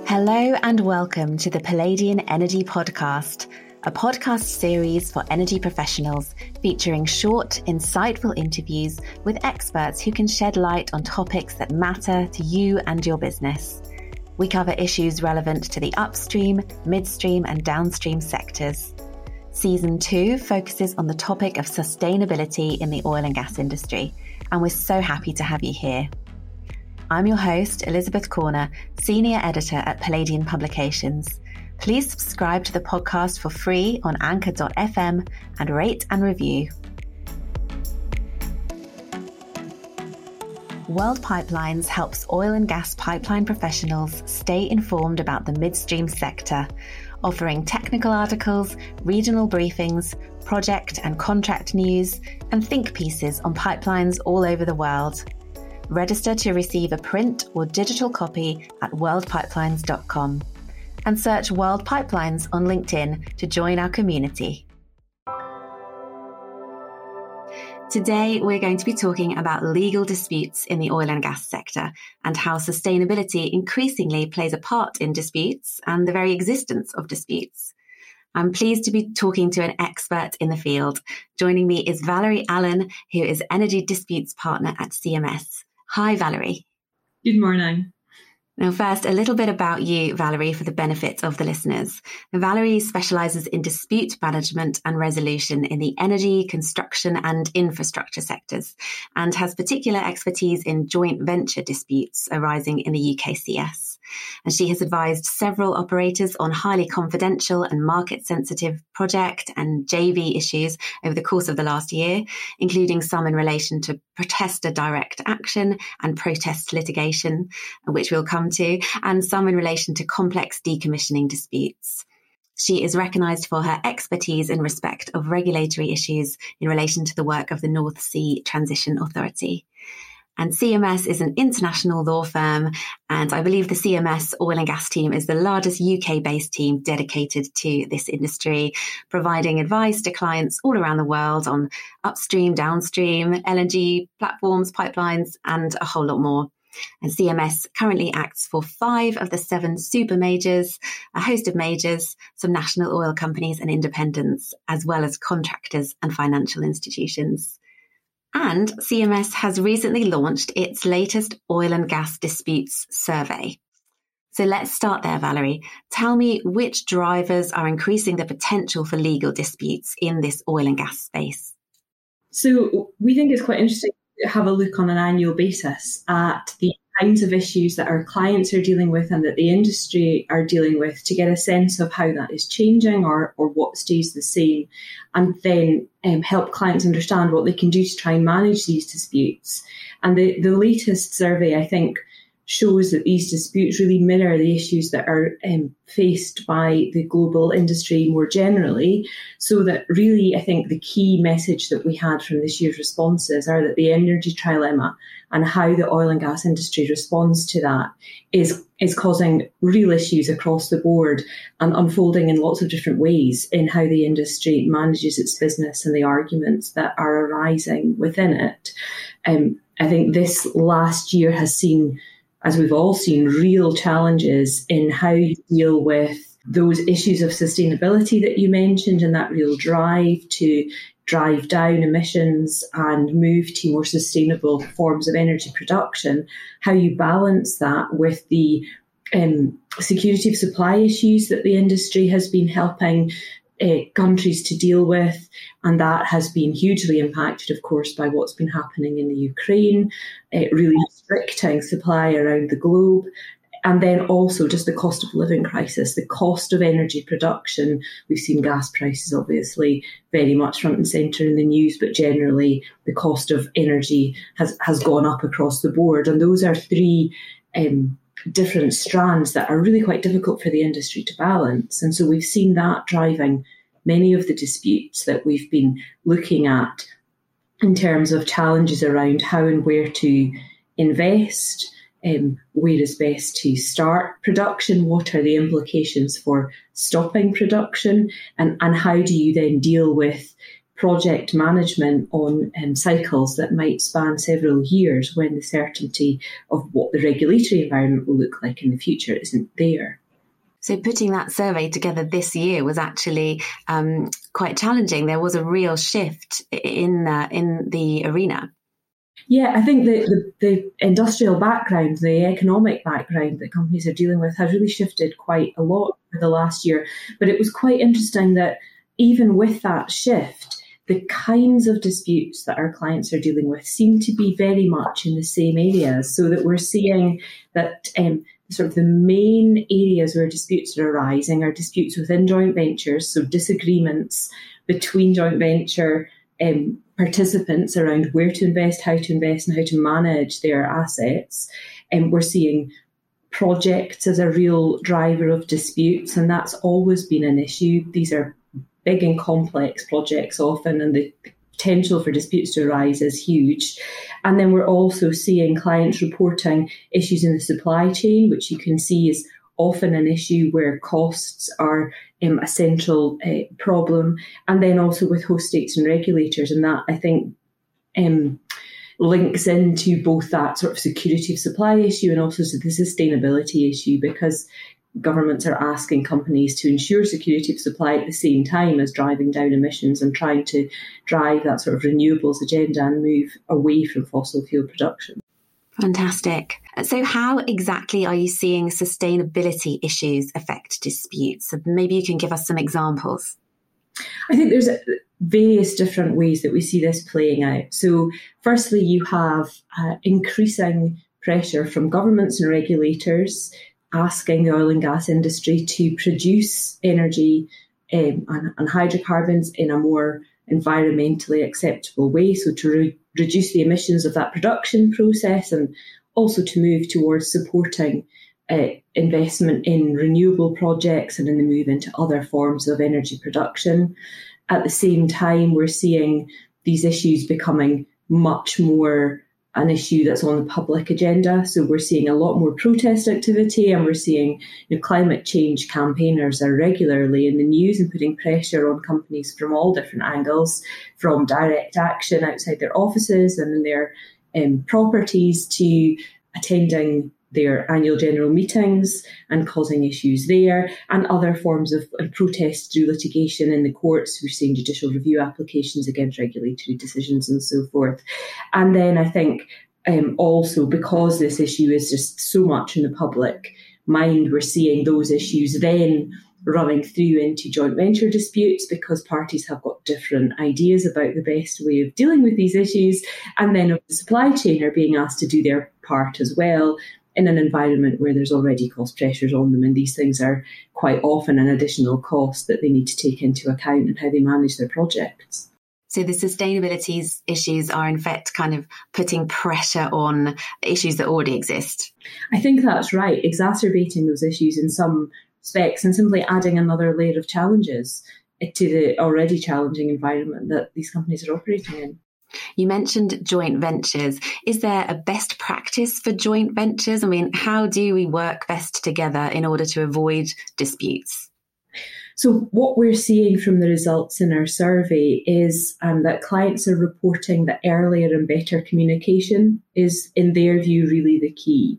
Hello and welcome to the Palladian Energy Podcast, a podcast series for energy professionals featuring short, insightful interviews with experts who can shed light on topics that matter to you and your business. We cover issues relevant to the upstream, midstream and downstream sectors. Season 2 focuses on the topic of sustainability in the oil and gas industry, and we're so happy to have you here. I'm your host, Elizabeth Corner, Senior Editor at Palladian Publications. Please subscribe to the podcast for free on anchor.fm and rate and review. World Pipelines helps oil and gas pipeline professionals stay informed about the midstream sector, offering technical articles, regional briefings, project and contract news, and think pieces on pipelines all over the world. Register to receive a print or digital copy at worldpipelines.com and search World Pipelines on LinkedIn to join our community. Today, we're going to be talking about legal disputes in the oil and gas sector and how sustainability increasingly plays a part in disputes and the very existence of disputes. I'm pleased to be talking to an expert in the field. Joining me is Valerie Allen, who is Energy Disputes Partner at CMS. Hi, Valerie. Good morning. Now, first, a little bit about you, Valerie, for the benefit of the listeners. Valerie specialises in dispute management and resolution in the energy, construction and infrastructure sectors, and has particular expertise in joint venture disputes arising in the UKCS. And she has advised several operators on highly confidential and market-sensitive project and JV issues over the course of the last year, including some in relation to protester direct action and protest litigation, which we'll come to, and some in relation to complex decommissioning disputes. She is recognised for her expertise in respect of regulatory issues in relation to the work of the North Sea Transition Authority. And CMS is an international law firm, and I believe the CMS oil and gas team is the largest UK-based team dedicated to this industry, providing advice to clients all around the world on upstream, downstream, LNG platforms, pipelines, and a whole lot more. And CMS currently acts for 5 of the 7 super majors, a host of majors, some national oil companies and independents, as well as contractors and financial institutions. And CMS has recently launched its latest oil and gas disputes survey. So let's start there, Valerie. Tell me which drivers are increasing the potential for legal disputes in this oil and gas space. So we think it's quite interesting to have a look on an annual basis at the kinds of issues that our clients are dealing with and that the industry are dealing with to get a sense of how that is changing or what stays the same, and then help clients understand what they can do to try and manage these disputes. And the latest survey, I think, shows that these disputes really mirror the issues that are faced by the global industry more generally. So that really, I think the key message that we had from this year's responses are that the energy trilemma and how the oil and gas industry responds to that is causing real issues across the board and unfolding in lots of different ways in how the industry manages its business and the arguments that are arising within it. I think this last year has seen, as we've all seen, real challenges in how you deal with those issues of sustainability that you mentioned and that real drive to drive down emissions and move to more sustainable forms of energy production, how you balance that with the security of supply issues that the industry has been helping countries to deal with. And that has been hugely impacted, of course, by what's been happening in the Ukraine, really restricting supply around the globe. And then also just the cost of living crisis, the cost of energy production. We've seen gas prices, obviously, very much front and centre in the news, but generally the cost of energy has gone up across the board. And those are 3 different strands that are really quite difficult for the industry to balance. And so we've seen that driving many of the disputes that we've been looking at in terms of challenges around how and where to invest, where is best to start production, what are the implications for stopping production, and how do you then deal with project management on cycles that might span several years when the certainty of what the regulatory environment will look like in the future isn't there. So putting that survey together this year was actually quite challenging. There was a real shift in the arena. Yeah, I think the industrial background, the economic background that companies are dealing with has really shifted quite a lot over the last year. But it was quite interesting that even with that shift, the kinds of disputes that our clients are dealing with seem to be very much in the same areas, so that we're seeing that sort of the main areas where disputes are arising are disputes within joint ventures, so disagreements between joint venture participants around where to invest, how to invest, and how to manage their assets. And we're seeing projects as a real driver of disputes, and that's always been an issue. These are big and complex projects often, and the potential for disputes to arise is huge. And then we're also seeing clients reporting issues in the supply chain, which you can see is often an issue where costs are a central problem. And then also with host states and regulators, and that I think links into both that sort of security of supply issue and also the sustainability issue, because governments are asking companies to ensure security of supply at the same time as driving down emissions and trying to drive that sort of renewables agenda and move away from fossil fuel production. Fantastic. So how exactly are you seeing sustainability issues affect disputes? So maybe you can give us some examples. I think there's various different ways that we see this playing out. So firstly, you have increasing pressure from governments and regulators asking the oil and gas industry to produce energy and hydrocarbons in a more environmentally acceptable way, so to reduce the emissions of that production process, and also to move towards supporting investment in renewable projects and in the move into other forms of energy production. At the same time, we're seeing these issues becoming much more an issue that's on the public agenda. So we're seeing a lot more protest activity, and we're seeing climate change campaigners are regularly in the news and putting pressure on companies from all different angles, from direct action outside their offices and in their properties to attending their annual general meetings and causing issues there, and other forms of protest through litigation in the courts. We're seeing judicial review applications against regulatory decisions and so forth. And then I think also because this issue is just so much in the public mind, we're seeing those issues then running through into joint venture disputes, because parties have got different ideas about the best way of dealing with these issues. And then the supply chain are being asked to do their part as well, in an environment where there's already cost pressures on them. And these things are quite often an additional cost that they need to take into account in how they manage their projects. So the sustainability issues are in fact kind of putting pressure on issues that already exist. I think that's right, exacerbating those issues in some respects and simply adding another layer of challenges to the already challenging environment that these companies are operating in. You mentioned joint ventures. Is there a best practice for joint ventures? I mean, how do we work best together in order to avoid disputes? So what we're seeing from the results in our survey is that clients are reporting that earlier and better communication is, in their view, really the key.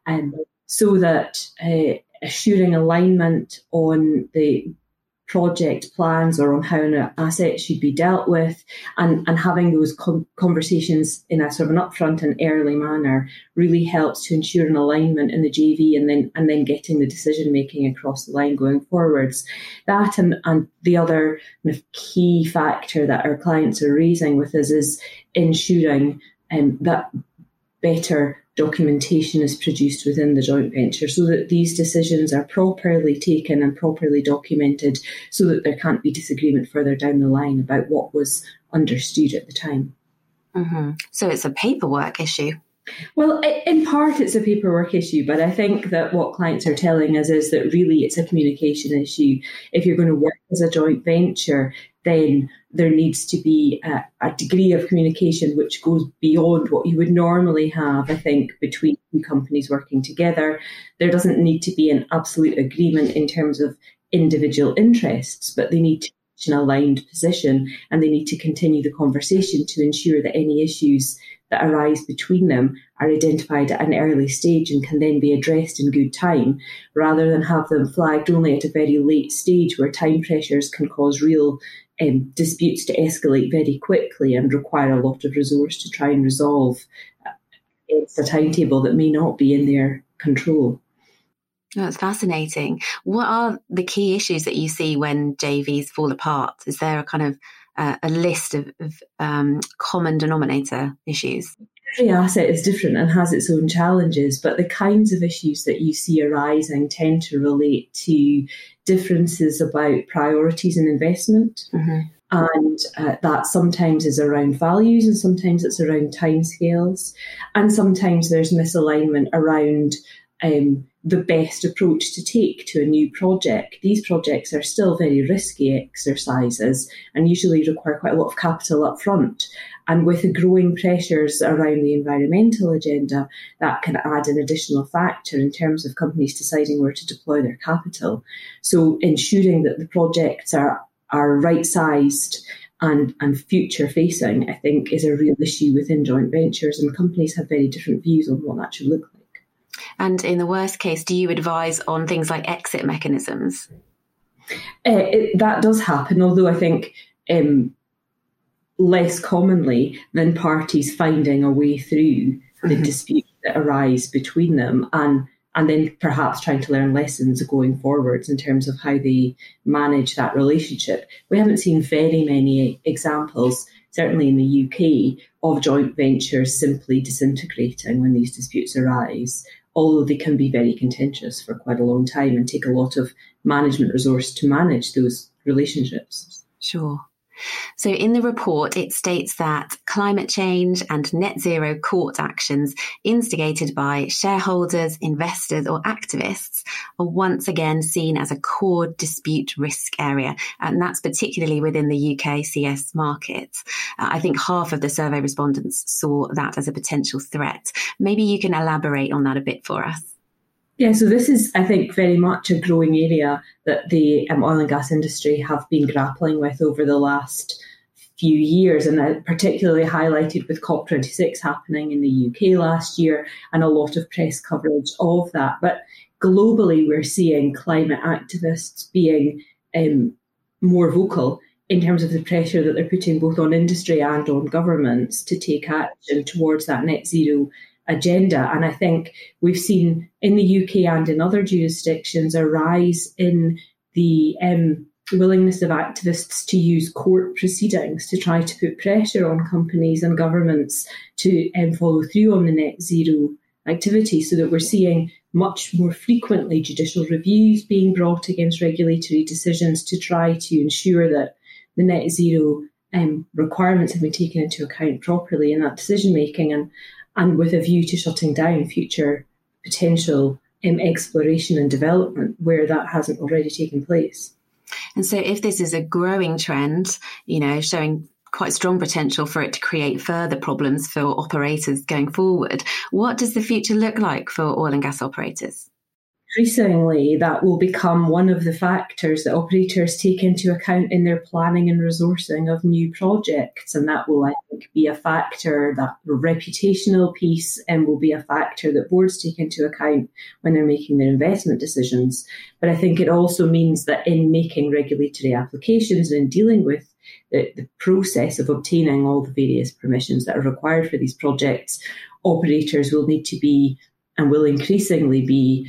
So that assuring alignment on the project plans or on how an asset should be dealt with, and having those conversations in a sort of an upfront and early manner really helps to ensure an alignment in the JV, and then getting the decision making across the line going forwards. That and the other kind of key factor that our clients are raising with us is ensuring that better documentation is produced within the joint venture, so that these decisions are properly taken and properly documented, so that there can't be disagreement further down the line about what was understood at the time. Mm-hmm. So it's a paperwork issue. Well, in part it's a paperwork issue, but I think that what clients are telling us is that really it's a communication issue. If you're going to work as a joint venture, then there needs to be a degree of communication which goes beyond what you would normally have, I think, between two companies working together. There doesn't need to be an absolute agreement in terms of individual interests, but they need to an aligned position, and they need to continue the conversation to ensure that any issues that arise between them are identified at an early stage and can then be addressed in good time, rather than have them flagged only at a very late stage where time pressures can cause real disputes to escalate very quickly and require a lot of resource to try and resolve. It's a timetable that may not be in their control. That's fascinating. What are the key issues that you see when JVs fall apart? Is there a kind of a list of common denominator issues? Every asset is different and has its own challenges, but the kinds of issues that you see arising tend to relate to differences about priorities in investment. Mm-hmm. And that sometimes is around values, and sometimes it's around timescales, and sometimes there's misalignment around the best approach to take to a new project. These projects are still very risky exercises and usually require quite a lot of capital up front. And with the growing pressures around the environmental agenda, that can add an additional factor in terms of companies deciding where to deploy their capital. So ensuring that the projects are right-sized and future-facing, I think, is a real issue within joint ventures, and companies have very different views on what that should look like. And in the worst case, do you advise on things like exit mechanisms? That does happen, although I think less commonly than parties finding a way through the disputes that arise between them, and then perhaps trying to learn lessons going forwards in terms of how they manage that relationship. We haven't seen very many examples, certainly in the UK, of joint ventures simply disintegrating when these disputes arise, although they can be very contentious for quite a long time and take a lot of management resource to manage those relationships. Sure. So in the report, it states that climate change and net zero court actions instigated by shareholders, investors or activists are once again seen as a core dispute risk area. And that's particularly within the UK CS market. I think half of the survey respondents saw that as a potential threat. Maybe you can elaborate on that a bit for us. Yeah, so this is, I think, very much a growing area that the oil and gas industry have been grappling with over the last few years, and particularly highlighted with COP26 happening in the UK last year and a lot of press coverage of that. But globally, we're seeing climate activists being more vocal in terms of the pressure that they're putting both on industry and on governments to take action towards that net zero agenda. And I think we've seen in the UK and in other jurisdictions a rise in the willingness of activists to use court proceedings to try to put pressure on companies and governments to follow through on the net zero activity, so that we're seeing much more frequently judicial reviews being brought against regulatory decisions to try to ensure that the net zero requirements have been taken into account properly in that decision making, and with a view to shutting down future potential exploration and development where that hasn't already taken place. And so if this is a growing trend, showing quite strong potential for it to create further problems for operators going forward, what does the future look like for oil and gas operators? Increasingly, that will become one of the factors that operators take into account in their planning and resourcing of new projects. And that will, I think, be a factor, that reputational piece, and will be a factor that boards take into account when they're making their investment decisions. But I think it also means that in making regulatory applications and in dealing with the process of obtaining all the various permissions that are required for these projects, operators will need to be, and will increasingly be,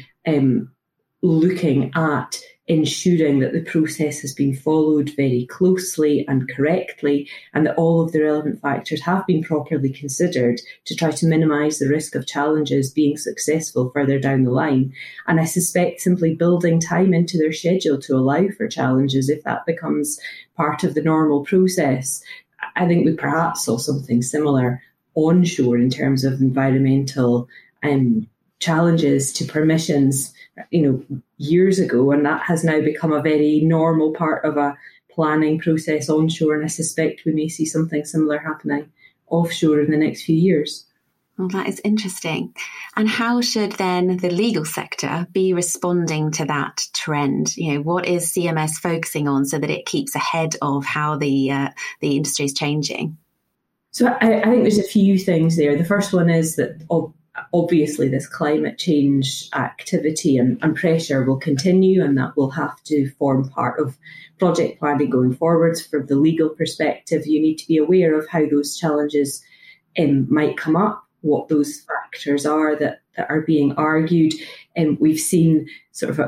looking at ensuring that the process has been followed very closely and correctly, and that all of the relevant factors have been properly considered to try to minimise the risk of challenges being successful further down the line. And I suspect simply building time into their schedule to allow for challenges, if that becomes part of the normal process. I think we perhaps saw something similar onshore in terms of environmental challenges to permissions, years ago, and that has now become a very normal part of a planning process onshore. And I suspect we may see something similar happening offshore in the next few years. Well, that is interesting. And how should then the legal sector be responding to that trend? What is CMS focusing on so that it keeps ahead of how the industry is changing? So I think there's a few things there. The first one is that obviously this climate change activity and pressure will continue, and that will have to form part of project planning going forwards. From the legal perspective, you need to be aware of how those challenges might come up, what those factors are that are being argued. And we've seen sort of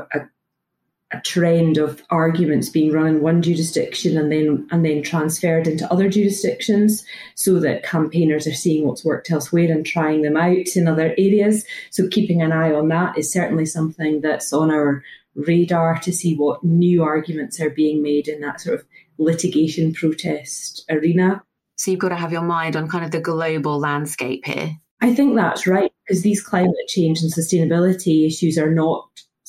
a trend of arguments being run in one jurisdiction and then transferred into other jurisdictions, so that campaigners are seeing what's worked elsewhere and trying them out in other areas. So keeping an eye on that is certainly something that's on our radar, to see what new arguments are being made in that sort of litigation protest arena. So you've got to have your mind on kind of the global landscape here. I think that's right, because these climate change and sustainability issues are not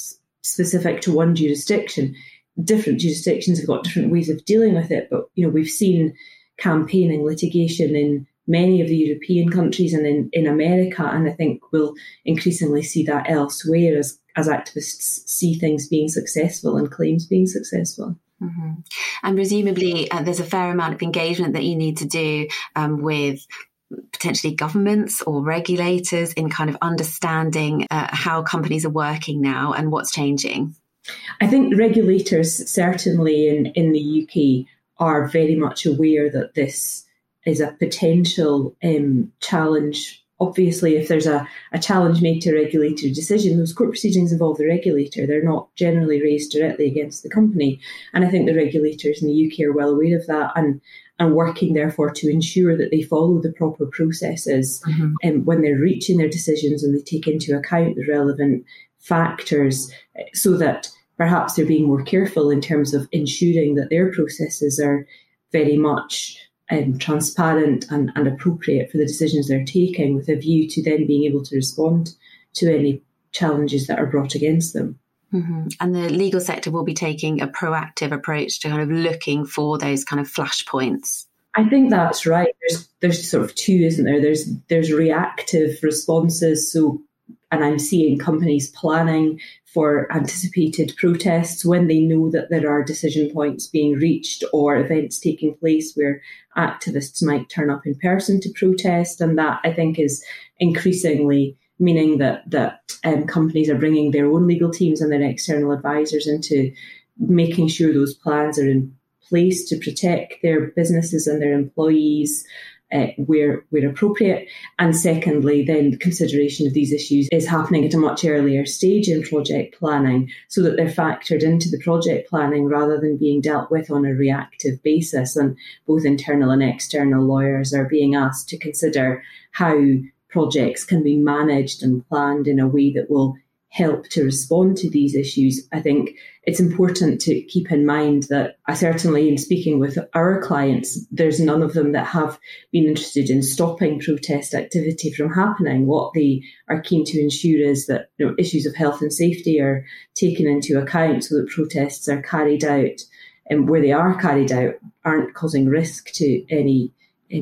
specific to one jurisdiction. Different jurisdictions have got different ways of dealing with it, but we've seen campaigning litigation in many of the European countries and in America, and I think we'll increasingly see that elsewhere as activists see things being successful and claims being successful. Mm-hmm. And presumably there's a fair amount of engagement that you need to do with potentially governments or regulators in kind of understanding how companies are working now and what's changing. I think regulators, certainly in the UK, are very much aware that this is a potential challenge. Obviously, if there's a challenge made to a regulatory decision, those court proceedings involve the regulator. They're not generally raised directly against the company. And I think the regulators in the UK are well aware of that and working, therefore, to ensure that they follow the proper processes when they're reaching their decisions, and they take into account the relevant factors, so that perhaps they're being more careful in terms of ensuring that their processes are very much transparent and appropriate for the decisions they're taking, with a view to then being able to respond to any challenges that are brought against them. Mm-hmm. And the legal sector will be taking a proactive approach to kind of looking for those kind of flashpoints. I think that's right. There's sort of two, isn't there? There's reactive responses. So, and I'm seeing companies planning for anticipated protests when they know that there are decision points being reached or events taking place where activists might turn up in person to protest. And that, I think, is increasingly meaning that companies are bringing their own legal teams and their external advisors into making sure those plans are in place to protect their businesses and their employees where appropriate. And secondly, then consideration of these issues is happening at a much earlier stage in project planning, so that they're factored into the project planning rather than being dealt with on a reactive basis. And both internal and external lawyers are being asked to consider how projects can be managed and planned in a way that will help to respond to these issues. I think it's important to keep in mind that certainly in speaking with our clients, there's none of them that have been interested in stopping protest activity from happening. What they are keen to ensure is that issues of health and safety are taken into account, so that protests are carried out, and where they are carried out aren't causing risk to any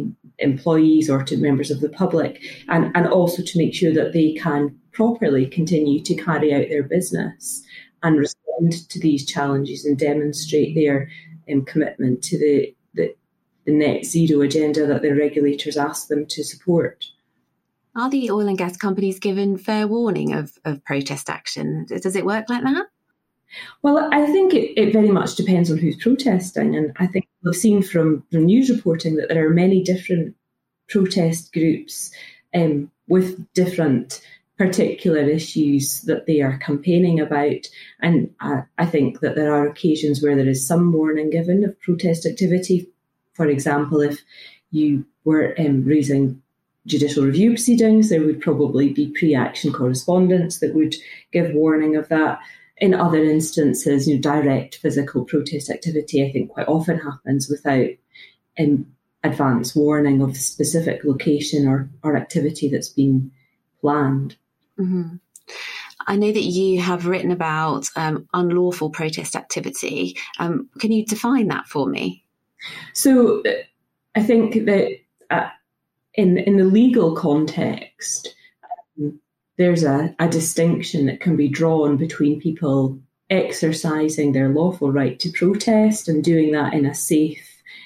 employees or to members of the public, and also to make sure that they can properly continue to carry out their business and respond to these challenges and demonstrate their commitment to the net zero agenda that their regulators ask them to support. Are the oil and gas companies given fair warning of protest action? Does it work like that? Well, I think it very much depends on who's protesting. And I think we've seen from news reporting that there are many different protest groups with different particular issues that they are campaigning about. And I think that there are occasions where there is some warning given of protest activity. For example, if you were raising judicial review proceedings, there would probably be pre-action correspondence that would give warning of that. In other instances, direct physical protest activity, I think, quite often happens without advance warning of the specific location or activity that's been planned. Mm-hmm. I know that you have written about unlawful protest activity. Can you define that for me? So I think that in the legal context, there's a distinction that can be drawn between people exercising their lawful right to protest and doing that in a safe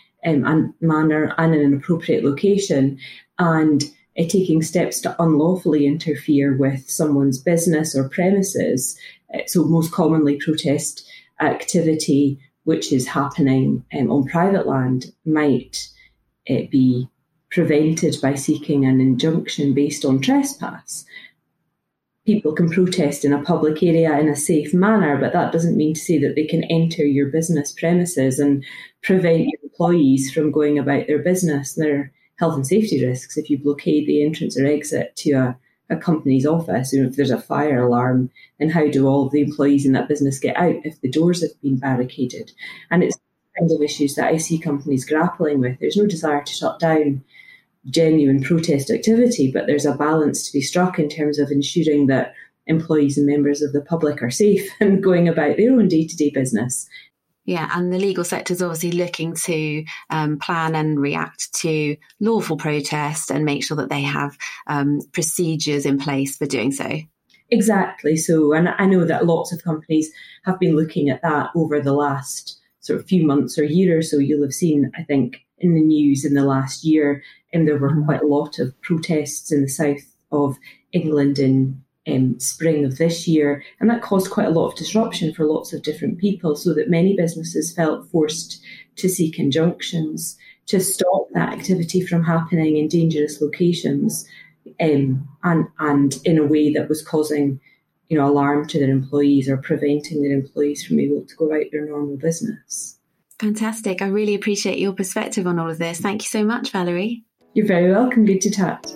manner and in an appropriate location, and taking steps to unlawfully interfere with someone's business or premises. So most commonly protest activity which is happening on private land might be prevented by seeking an injunction based on trespass. People can protest in a public area in a safe manner, but that doesn't mean to say that they can enter your business premises and prevent your employees from going about their business. There are health and safety risks if you blockade the entrance or exit to a company's office. If there's a fire alarm, then how do all of the employees in that business get out if the doors have been barricaded? And it's the kinds of issues that I see companies grappling with. There's no desire to shut down genuine protest activity, but there's a balance to be struck in terms of ensuring that employees and members of the public are safe and going about their own day-to-day business. Yeah, and the legal sector is obviously looking to plan and react to lawful protest and make sure that they have procedures in place for doing so. Exactly. So, and I know that lots of companies have been looking at that over the last sort of few months or year or so. You'll have seen, I think, in the news in the last year, and there were quite a lot of protests in the south of England in spring of this year, and that caused quite a lot of disruption for lots of different people, so that many businesses felt forced to seek injunctions to stop that activity from happening in dangerous locations, and in a way that was causing, alarm to their employees or preventing their employees from able to go about their normal business. Fantastic. I really appreciate your perspective on all of this. Thank you so much, Valerie. You're very welcome. Good to chat.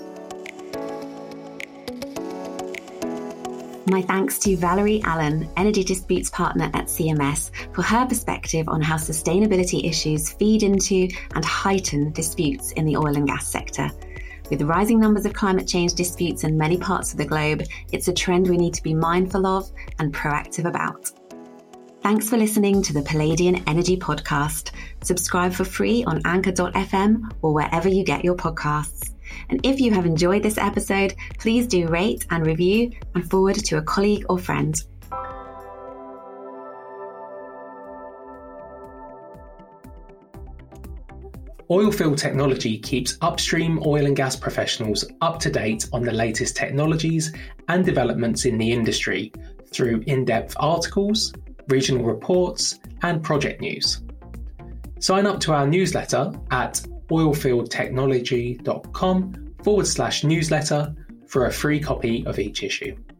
My thanks to Valerie Allen, Energy Disputes Partner at CMS, for her perspective on how sustainability issues feed into and heighten disputes in the oil and gas sector. With rising numbers of climate change disputes in many parts of the globe, it's a trend we need to be mindful of and proactive about. Thanks for listening to the Palladian Energy Podcast. Subscribe for free on anchor.fm or wherever you get your podcasts. And if you have enjoyed this episode, please do rate and review and forward to a colleague or friend. Oilfield Technology keeps upstream oil and gas professionals up to date on the latest technologies and developments in the industry through in-depth articles, regional reports, and project news. Sign up to our newsletter at oilfieldtechnology.com/newsletter for a free copy of each issue.